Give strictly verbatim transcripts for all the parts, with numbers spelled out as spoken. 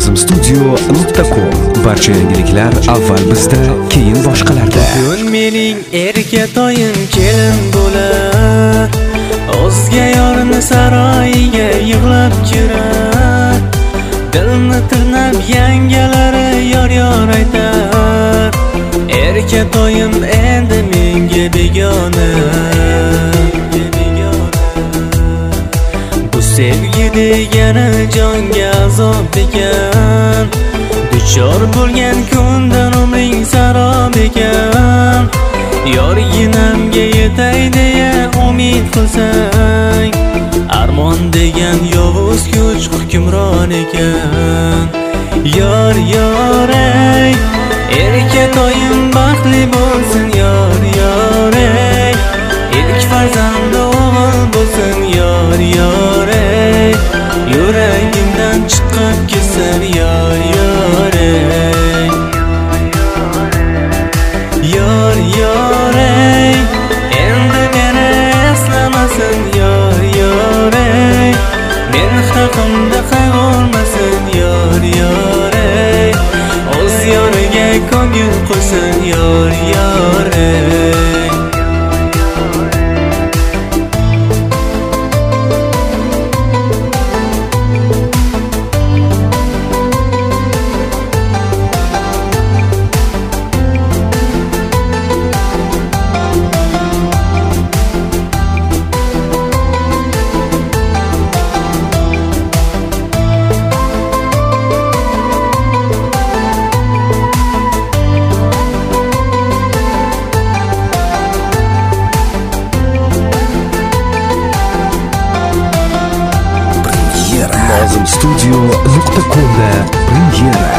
nozim studio nuqta com. Barcha yangiliklar avval bizda, keyin boshqalarda. Bugun mening erkatoyim kelin bo'lar, o'zga yorni saroyiga yig'lab kirar. Dilni tirnab yangalari yor yor aytar. Erkatoyim endi menga begona. Bu sevgi degani jonga azob ekan. Duchor bo'lgan kundan umring sarob ekan. Yorginamga yetay deya umid qilsang, armon degan yovuz kuch hukmron ekan. Yor yor ey, erkatoyim baxtli bo'lsin. Yor yor ey, ilk farzandi o'g'il bo'lsin. Yor yor ey, yuragimdan chiqib ketsin. Yor yor ey, yor yor ey, endi meni eslamasin. Yor yor ey, men haqimda qayg'urmasin. Yor yor ey, o'z yoriga ko'ngil qo'ysin. Yor yor ey, nozim studio nuqta com da premyera.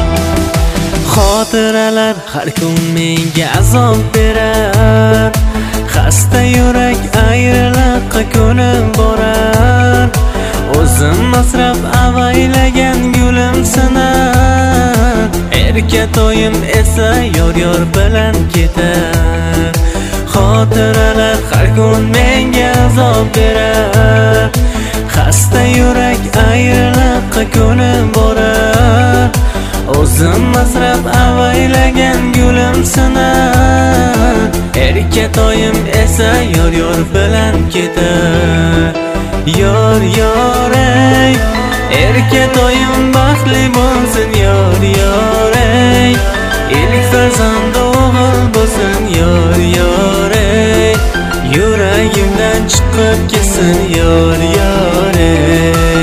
Xotiralar har kun menga azob berar. Xasta yurak ayriliqqa ko'nib borar. O'zim masraf avaylagan gulim sinar. Erkatoyim esa yor yor bilan ketar. Xotiralar har kun menga azob berar. Xasta yurak ayriliqqa ko'nib borar. O'zim masraf avaylagan gulim sinar. Erkatoyim esa yor yor bilan ketar. Yor yor ey, erkatoyim baxtli bo'lsin. Yor yor ey, ilk farzandi o'g'il bo'lsin. Yor yor ey, yuragimdan chiqib ketsin. Yor yor ey,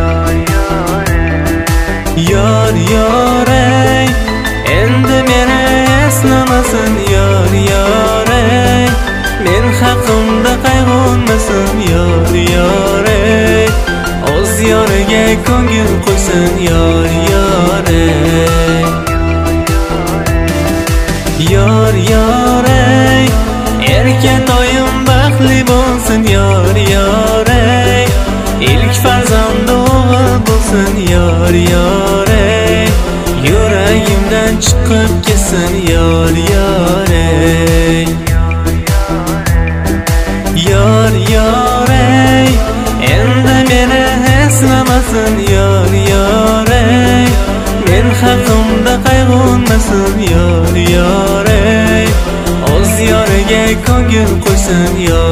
yor yor ey, endi meni eslamasin. Yor yor ey, men haqimda qayg'urmasin. Yor yor ey, o'z yoriga ko'ngil qo'ysin. Yor yor ey, yor yor ey, erkatoyim baxtli bo'lsin. Yor yor ey, ilk farzandi o'g'il bo'lsin. Yor yor ey, yuragimdan chiqib ketsin. Yor yor ey, yor yor ey, endi meni eslamasin. Yor yor ey, men haqimda qayg'urmasin. Yor yor ey, o'z yoriga ko'ngil qo'ysin. Yor